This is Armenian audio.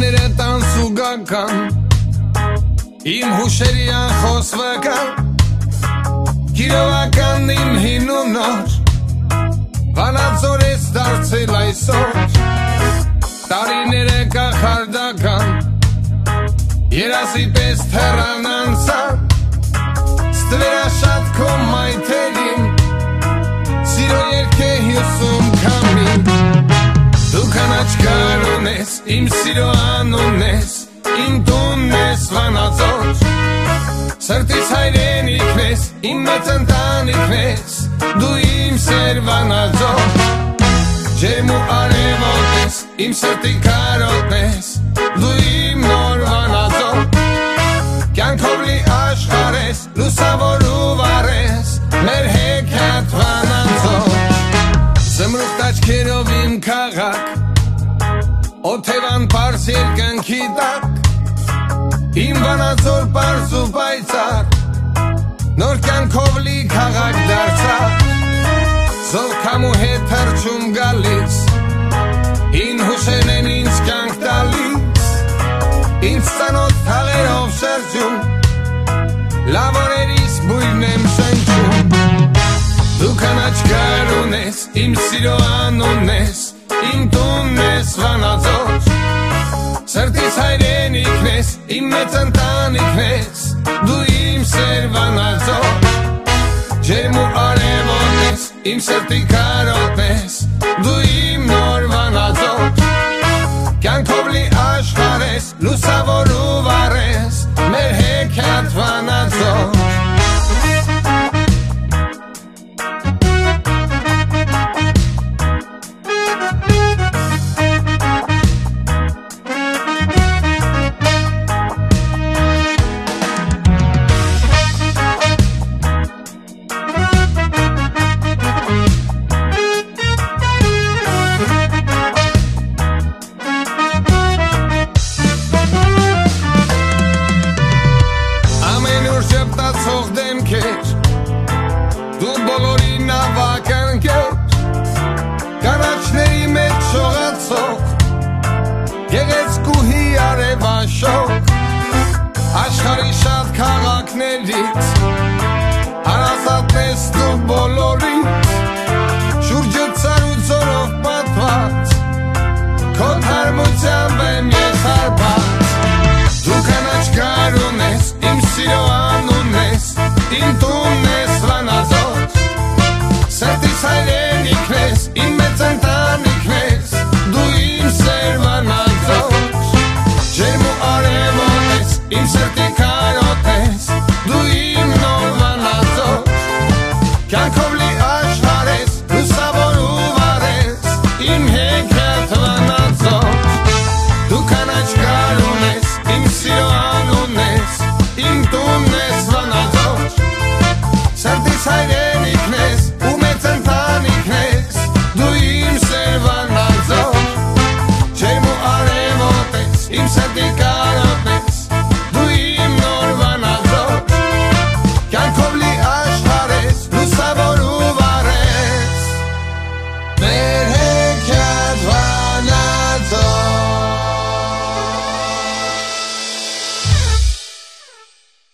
Տարիները տանսուգական Իմ հուշերի անխոսվական Կիրովական իմ հինունոր Վանածոր ես դարձել այսօր Տարիները կախարդական Երասի պես թեռան անցան Ստվերաշատ քո մայթերին Սիրո երգե հյուսում կամին Դու կանաչ կարուն ես, իմ սիրո անուն ես Իմ տունն ես վանածոր Սրտիս հայրենիքն ես, իմ մեծ ընտանիքն ես Դու իմ սեր վանածոր Ջերմ ու արևոտ ես, իմ սրտի կարոտն ես Դու իմ նոր վանածոր Կյանքով լի աշխարհ ես, լուսավոր ու վառ ես Մեր հեքիաթ վանածոր Զմրուխտ աչքերով իմ քաղաք Օթևան պարզ երկնքի տակ Իմ վանածոր պարզ ու պայծառ Նոր կյանքով լի քաղաք դարձավ Զով քամու հետ հրճում գալիս Հին հուշերն են ինձ կյանք տալիս Ինձ ծանոթ թաղերով շրջում Լավ օրերիս բույրն եմ շնչում Դու կանաչ կարուն ես, իմ սիրո անուն ես Իմ տունն ես վանածոր Սրտիս հայրենիքն ես, իմ մեծ ընտանիքն ես Դու իմ սեր վանածոր Ջերմ ու արևոտ ես, իմ սրտի կարոտն ես Դու իմ նոր վանածոր Կյանքով լի աշխարհ ես, լուսավոր ու վառ